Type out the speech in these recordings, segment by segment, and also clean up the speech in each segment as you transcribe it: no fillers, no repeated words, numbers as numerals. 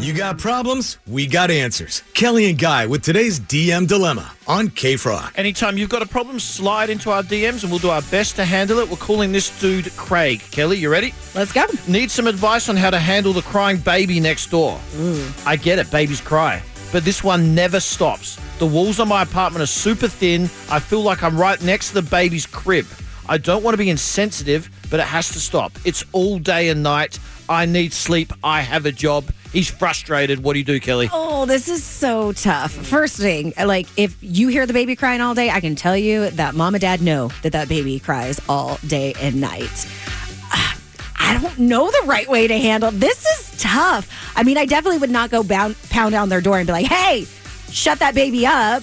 You got problems, we got answers. Kelly and Guy with today's DM Dilemma on K-Frog. Anytime you've got a problem, slide into our DMs and we'll do our best to handle it. We're calling this dude Craig. Kelly, you ready? Let's go. Need some advice on how to handle the crying baby next door. I get it, babies cry. But this one never stops. The walls on my apartment are super thin. I feel like I'm right next to the baby's crib. I don't want to be insensitive, but it has to stop. It's all day and night. I need sleep. I have a job. He's frustrated. What do you do, Kelly? Oh, this is so tough. First thing, like if you hear the baby crying all day, I can tell you that mom and dad know that baby cries all day and night. I don't know the right way to handle. This is tough. I mean, I definitely would not go pound down their door and be like, hey, shut that baby up.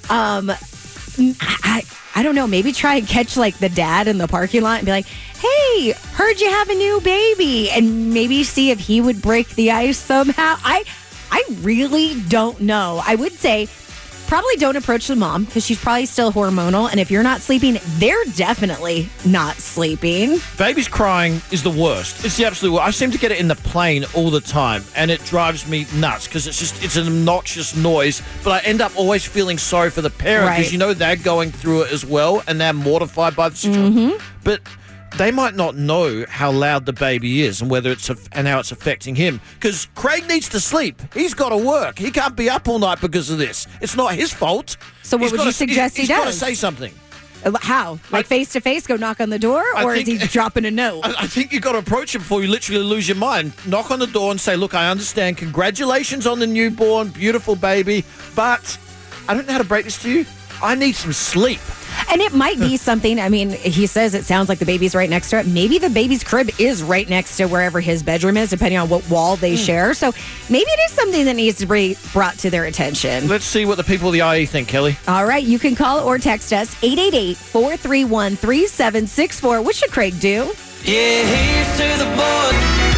I don't know, maybe try and catch like the dad in the parking lot and be like, hey, heard you have a new baby, and maybe see if he would break the ice somehow. I really don't know. I would say probably don't approach the mom because she's probably still hormonal, and if you're not sleeping, they're definitely not sleeping. Babies crying is the worst. It's the absolute worst. I seem to get it in the plane all the time, and it drives me nuts because it's an obnoxious noise, but I end up always feeling sorry for the parent because they're going through it as well, and they're mortified by the situation. But they might not know how loud the baby is and whether and how it's affecting him. Because Craig needs to sleep. He's got to work. He can't be up all night because of this. It's not his fault. So what would you suggest he does? He's got to say something. How? Like face-to-face, go knock on the door? Or is he dropping a note? I think you've got to approach him before you literally lose your mind. Knock on the door and say, look, I understand. Congratulations on the newborn. Beautiful baby. But I don't know how to break this to you. I need some sleep. And it might be something, I mean, he says it sounds like the baby's right next to it. Maybe the baby's crib is right next to wherever his bedroom is, depending on what wall they share. So maybe it is something that needs to be brought to their attention. Let's see what the people of the IE think, Kelly. All right, you can call or text us, 888-431-3764. What should Craig do? Yeah, here's to the boy.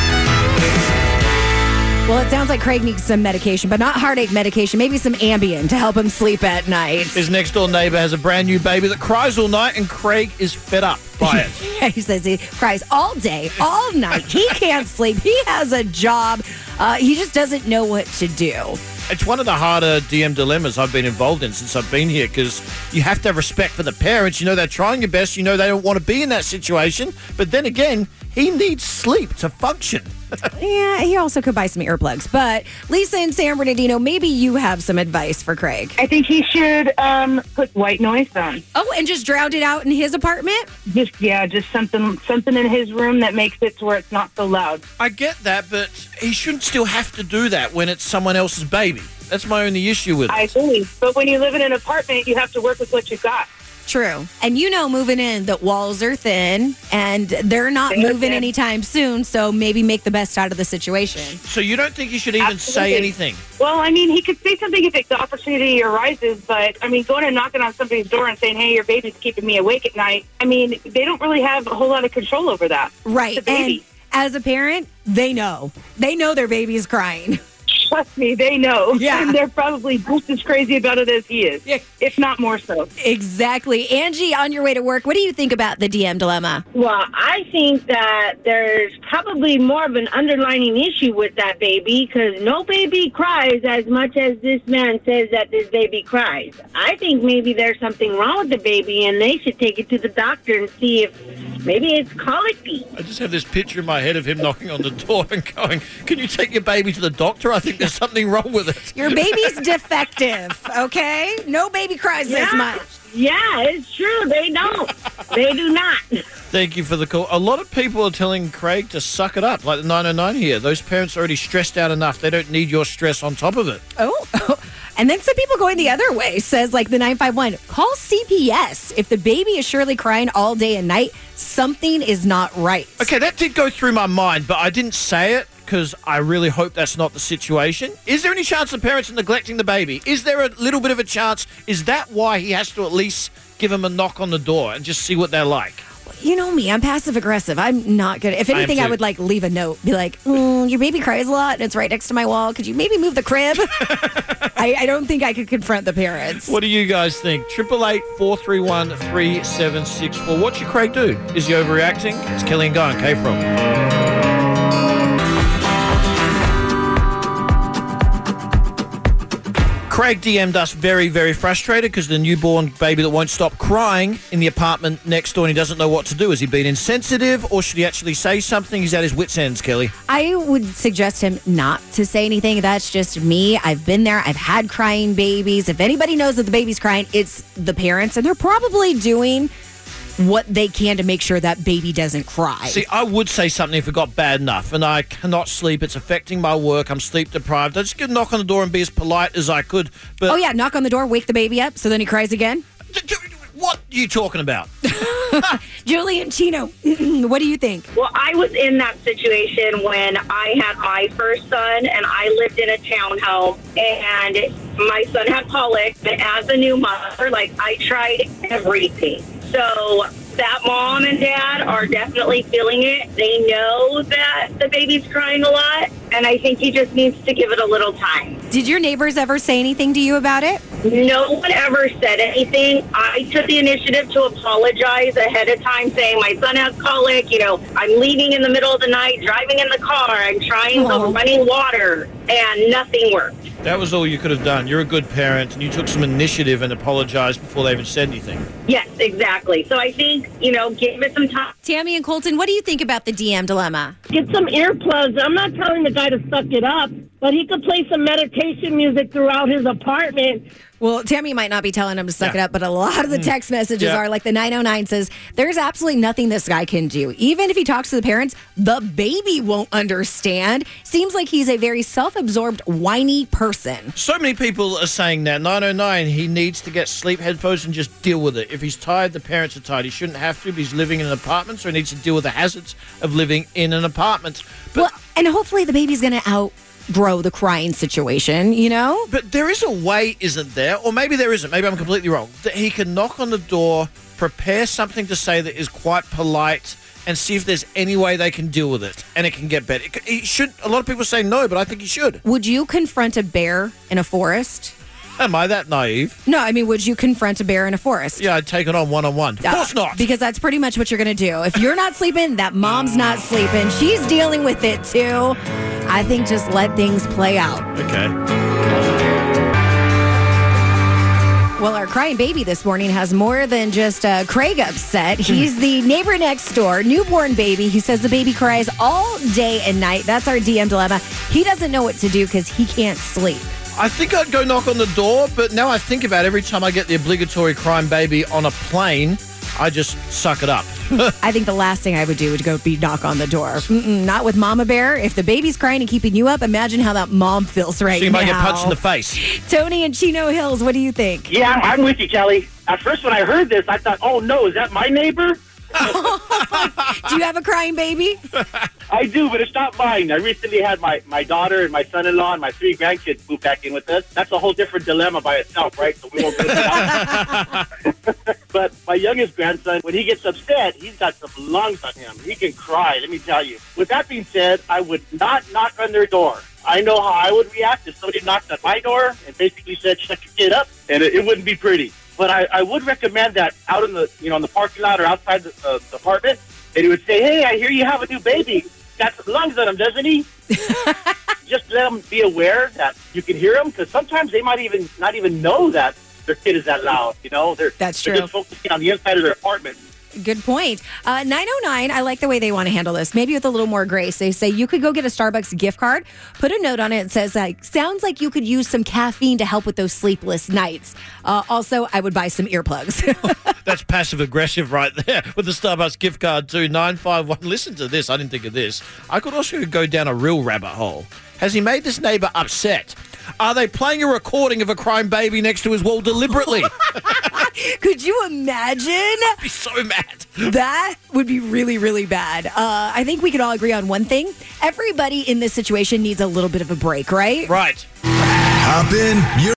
Well, it sounds like Craig needs some medication, but not heartache medication. Maybe some Ambien to help him sleep at night. His next door neighbor has a brand new baby that cries all night, and Craig is fed up by it. Yeah, he says he cries all day, all night. He can't sleep. He has a job. He just doesn't know what to do. It's one of the harder DM dilemmas I've been involved in since I've been here, because you have to have respect for the parents. They're trying their best. They don't want to be in that situation. But then again, he needs sleep to function. Yeah, he also could buy some earplugs. But Lisa and San Bernardino, maybe you have some advice for Craig. I think he should put white noise on. Oh, and just drown it out in his apartment? Just something in his room that makes it to where it's not so loud. I get that, but he shouldn't still have to do that when it's someone else's baby. That's my only issue with it. I agree. But when you live in an apartment, you have to work with what you've got. True. And moving in, the walls are thin, and they're not moving anytime soon, so maybe make the best out of the situation. So you don't think you should even say anything? Well, I mean, he could say something if the opportunity arises, but, I mean, going and knocking on somebody's door and saying, hey, your baby's keeping me awake at night, I mean, they don't really have a whole lot of control over that. Right. It's a baby. And as a parent, they know. They know their baby's crying. Trust me, they know. Yeah. And they're probably just as crazy about it as he is, if not more so. Exactly. Angie, on your way to work, what do you think about the DM dilemma? Well, I think that there's probably more of an underlining issue with that baby, because no baby cries as much as this man says that this baby cries. I think maybe there's something wrong with the baby, and they should take it to the doctor and see if maybe it's colicky. I just have this picture in my head of him knocking on the door and going, can you take your baby to the doctor? I think there's something wrong with it. Your baby's defective, okay? No baby cries this much. Yeah, it's true. They don't. They do not. Thank you for the call. A lot of people are telling Craig to suck it up, like the 909 here. Those parents are already stressed out enough. They don't need your stress on top of it. Oh. And then some people going the other way, says like the 951, call CPS. If the baby is surely crying all day and night, something is not right. Okay, that did go through my mind, but I didn't say it because I really hope that's not the situation. Is there any chance the parents are neglecting the baby? Is there a little bit of a chance? Is that why he has to at least give him a knock on the door and just see what they're like? You know me, I'm passive aggressive. I'm not good. If anything, I would leave a note. Be like, your baby cries a lot and it's right next to my wall. Could you maybe move the crib? I don't think I could confront the parents. What do you guys think? 888-431-3764. What should Craig do? Is he overreacting? It's Kelly and Guy on K-Frog. Craig DM'd us very, very frustrated because the newborn baby that won't stop crying in the apartment next door and he doesn't know what to do. Has he been insensitive or should he actually say something? He's at his wit's ends, Kelly. I would suggest him not to say anything. That's just me. I've been there. I've had crying babies. If anybody knows that the baby's crying, it's the parents, and they're probably doing what they can to make sure that baby doesn't cry. See, I would say something if it got bad enough and I cannot sleep. It's affecting my work. I'm sleep deprived. I'd just get a knock on the door and be as polite as I could. But Oh, yeah, knock on the door, wake the baby up, so then he cries again. What are you talking about? Julie and Chino, what do you think? Well, I was in that situation when I had my first son, and I lived in a townhome, and my son had colic. But as a new mother, I tried everything. So that mom and dad are definitely feeling it. They know that the baby's crying a lot, and I think he just needs to give it a little time. Did your neighbors ever say anything to you about it? No one ever said anything. I took the initiative to apologize ahead of time, saying my son has colic. I'm leaving in the middle of the night, driving in the car. I'm trying some running water, and nothing worked. That was all you could have done. You're a good parent, and you took some initiative and apologized before they even said anything. Yes, exactly. So I think, give it some time. Tammy and Colton, what do you think about the DM dilemma? Get some earplugs. I'm not telling the guy to suck it up, but he could play some meditation music throughout his apartment. Well, Tammy might not be telling him to suck it up, but a lot of the text messages are like the 909 says, there's absolutely nothing this guy can do. Even if he talks to the parents, the baby won't understand. Seems like he's a very self-absorbed, whiny person. So many people are saying that. 909, he needs to get sleep headphones and just deal with it. If he's tired, the parents are tired. He shouldn't have to, but he's living in an apartment, so he needs to deal with the hazards of living in an apartment. But and hopefully the baby's going to outgrow the crying situation, But there is a way, isn't there? Or maybe there isn't. Maybe I'm completely wrong. That he can knock on the door, prepare something to say that is quite polite, and see if there's any way they can deal with it, and it can get better. He should. A lot of people say no, but I think he should. Would you confront a bear in a forest? Am I that naive? No, I mean, would you confront a bear in a forest? Yeah, I'd take it on one-on-one. Of course not. Because that's pretty much what you're going to do. If you're not sleeping, that mom's not sleeping. She's dealing with it, too. I think just let things play out. Okay. Well, our crying baby this morning has more than just Craig upset. He's the neighbor next door, newborn baby. He says the baby cries all day and night. That's our DM dilemma. He doesn't know what to do because he can't sleep. I think I'd go knock on the door, but now I think about it, every time I get the obligatory crying baby on a plane, I just suck it up. I think the last thing I would do would go be knock on the door. Not with Mama Bear. If the baby's crying and keeping you up, imagine how that mom feels right now. So you might get punched in the face. Tony and Chino Hills, what do you think? Yeah, I'm with you, Kelly. At first, when I heard this, I thought, oh, no, is that my neighbor? Do you have a crying baby? I do, but it's not mine. I recently had my daughter and my son-in-law and my 3 grandkids move back in with us. That's a whole different dilemma by itself, right? So we won't go into that. But my youngest grandson, when he gets upset, he's got some lungs on him. He can cry, let me tell you. With that being said, I would not knock on their door. I know how I would react if somebody knocked on my door and basically said, shut your kid up, and it wouldn't be pretty. But I would recommend that out in the in the parking lot or outside the apartment, and he would say, "Hey, I hear you have a new baby. Got some lungs on him, doesn't he?" Just let them be aware that you can hear them, because sometimes they might not even know that their kid is that loud. That's they're true. just focusing on the inside of their apartment. Good point. 909, I like the way they want to handle this. Maybe with a little more grace. They say you could go get a Starbucks gift card, put a note on it that says, sounds like you could use some caffeine to help with those sleepless nights. Also, I would buy some earplugs. That's passive-aggressive right there with the Starbucks gift card too. 951. Listen to this. I didn't think of this. I could also go down a real rabbit hole. Has he made this neighbor upset? Are they playing a recording of a crying baby next to his wall deliberately? Could you imagine? I'd be so mad. That would be really, really bad. I think we could all agree on one thing. Everybody in this situation needs a little bit of a break, right? Right. Hop in.